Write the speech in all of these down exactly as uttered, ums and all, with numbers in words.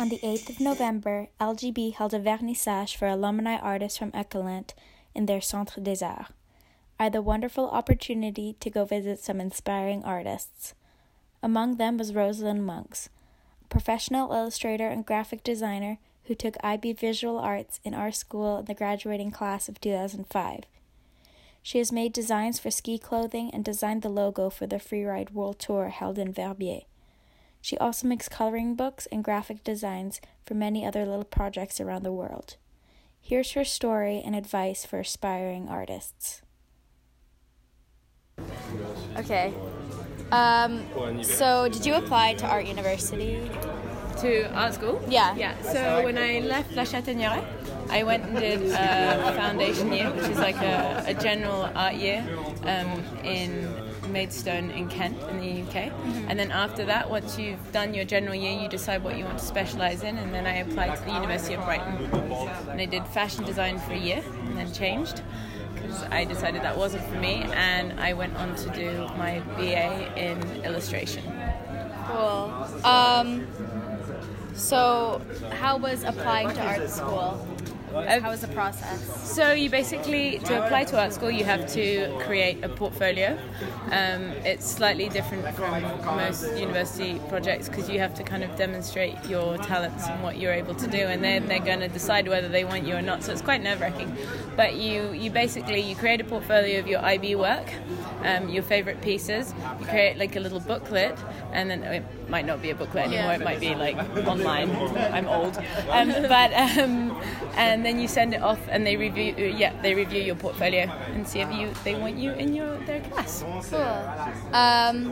On the eighth of November, L G B held a vernissage for alumni artists from Ecolant in their Centre des Arts. I had the wonderful opportunity to go visit some inspiring artists. Among them was Rosalind Monks, a professional illustrator and graphic designer who took I B Visual Arts in our school in the graduating class of two thousand five. She has made designs for ski clothing and designed the logo for the Freeride World Tour held in Verbier. She also makes coloring books and graphic designs for many other little projects around the world. Here's her story and advice for aspiring artists. Okay. Um, so, did you apply to Art University? To art school? Yeah. Yeah. So when I left La Chataigneraie, I went and did a foundation year, which is like a, a general art year um, in Maidstone in Kent in the U K. Mm-hmm. And then after that, once you've done your general year, you decide what you want to specialise in. And then I applied to the University of Brighton. And I did fashion design for a year and then changed because I decided that wasn't for me. And I went on to do my B A in illustration. Cool. Um, so, how was applying to art school? How was the process? So you basically, to apply to art school, you have to create a portfolio. Um, it's slightly different from most university projects because you have to kind of demonstrate your talents and what you're able to do, and then they're going to decide whether they want you or not. So it's quite nerve-wracking. But you, you basically, you create a portfolio of your I B work, um, your favourite pieces. You create like a little booklet, and then it might not be a booklet anymore. Yeah. It might be like online. I'm old, um, but um, and then you send it off, and they review. Yeah, they review your portfolio and see if you they want you in your their class. Cool. Um,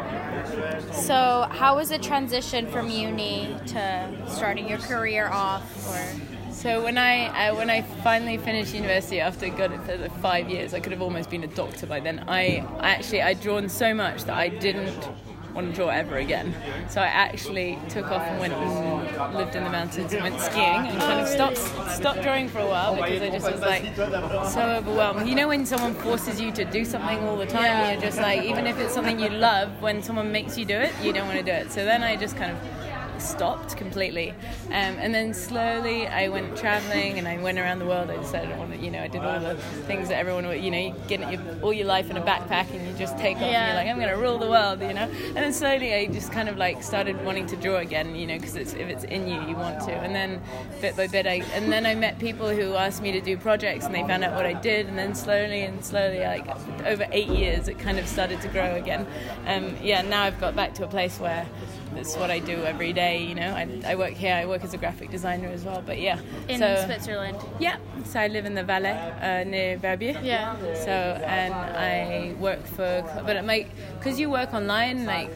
so, how was the transition from uni to starting your career off? Or So when I uh, when I finally finished university after got it for the five years, I could have almost been a doctor by then. I, I actually I'd drawn so much that I didn't want to draw ever again. So I actually took off and went and lived in the mountains and went skiing and kind of stopped stopped drawing for a while because I just was like so overwhelmed. You know when someone forces you to do something all the time, Yeah. you're just like, even if it's something you love, when someone makes you do it, you don't want to do it. So then I just kind of stopped completely, um, and then slowly I went traveling and I went around the world. I decided I wanted, you know, I did all the things that everyone would, you know, you get your, all your life in a backpack and you just take off Yeah. and you're like, I'm going to rule the world, you know. And then slowly I just kind of like started wanting to draw again, you know, because it's, if it's in you, you want to. And then bit by bit, I and then I met people who asked me to do projects and they found out what I did, and then slowly and slowly, like over eight years, it kind of started to grow again. Um, yeah, now I've got back to a place where that's what I do every day, you know. I, I work here, I work as a graphic designer as well, but yeah. in so, Switzerland? Yeah, so I live in the Valais, uh, near Verbier. Yeah. So, and I work for, but it might, because you work online, like,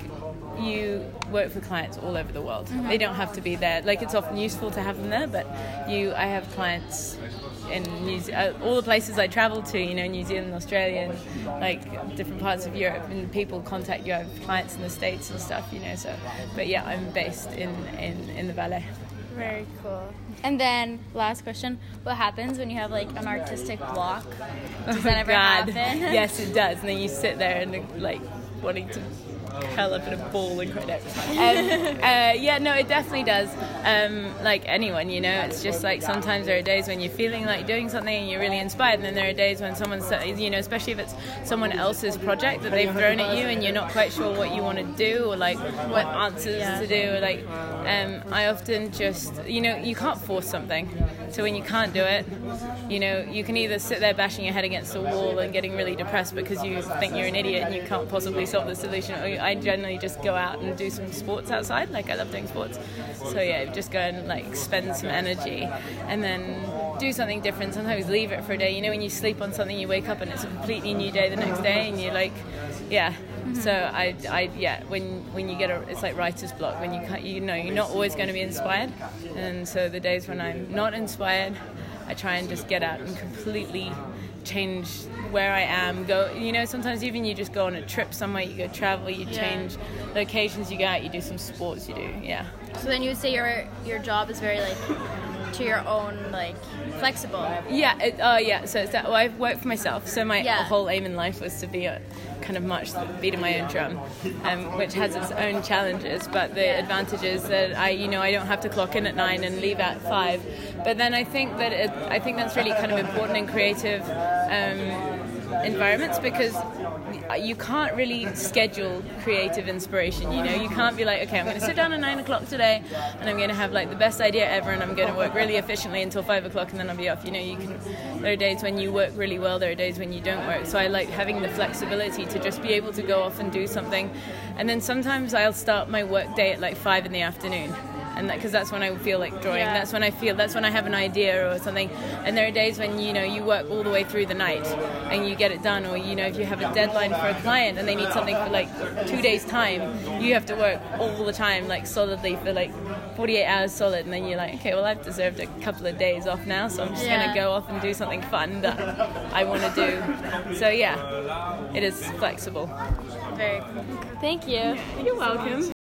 you work for clients all over the world. Mm-hmm. They don't have to be there. Like, it's often useful to have them there, but you, I have clients in New Ze- uh, all the places I travel to, you know, New Zealand, Australia, and like different parts of Europe, and people contact you. I have clients in the States and stuff, you know. So, but yeah, I'm based in, in, in the Valais. Very cool. And then, last question: what happens when you have like an artistic block? Does that ever God. happen? Yes, it does. And then you sit there and like wanting to curl up in a ball and cry out. Um, uh, yeah, no, it definitely does. Um, like anyone, you know, it's just like sometimes there are days when you're feeling like doing something and you're really inspired, and then there are days when someone's, you know, especially if it's someone else's project that they've thrown at you and you're not quite sure what you want to do or like what answers Yeah. to do. Or, like, um, I often just, you know, you can't force something. So when you can't do it, you know, you can either sit there bashing your head against the wall and getting really depressed because you think you're an idiot and you can't possibly solve the solution, or I generally just go out and do some sports outside. Like, I love doing sports. So yeah, just go and like spend some energy and then do something different. Sometimes leave it for a day. You know, when you sleep on something, you wake up and it's a completely new day the next day, and you're like, yeah. Mm-hmm. So I, I, yeah. When when you get a, it's like writer's block. When you can't, you know, you're not always going to be inspired, and so the days when I'm not inspired, I try and just get out and completely change where I am. Go, you know, sometimes even you just go on a trip somewhere, you go travel, you Yeah. change locations, you go out, you do some sports, you do, yeah. So then you would say your your job is very like to your own, like, flexible. Yeah, it, uh, yeah. So it's that. Well, I've worked for myself. So my Yeah. whole aim in life was to be a kind of much the beat of my own drum, um, which has its own challenges. But the Yeah. advantage is that I, you know, I don't have to clock in at nine and leave at five. But then I think that it, I think that's really kind of important in creative um, environments, because you can't really schedule creative inspiration. You know, you can't be like, okay, I'm going to sit down at nine o'clock today, and I'm going to have like the best idea ever, and I'm going to work really efficiently until five o'clock, and then I'll be off. You know, you can. There are days when you work really well. There are days when you don't work. So I like having the flexibility to just be able to go off and do something, and then sometimes I'll start my work day at like five in the afternoon. And that, because that's when I feel like drawing. Yeah. That's when I feel. That's when I have an idea or something. And there are days when you know you work all the way through the night and you get it done. Or you know if you have a deadline for a client and they need something for like two days time, you have to work all the time, like solidly for like forty-eight hours solid. And then you're like, okay, well I've deserved a couple of days off now, so I'm just Yeah. gonna go off and do something fun that I want to do. So yeah, it is flexible. Very cool. Thank you. You're welcome.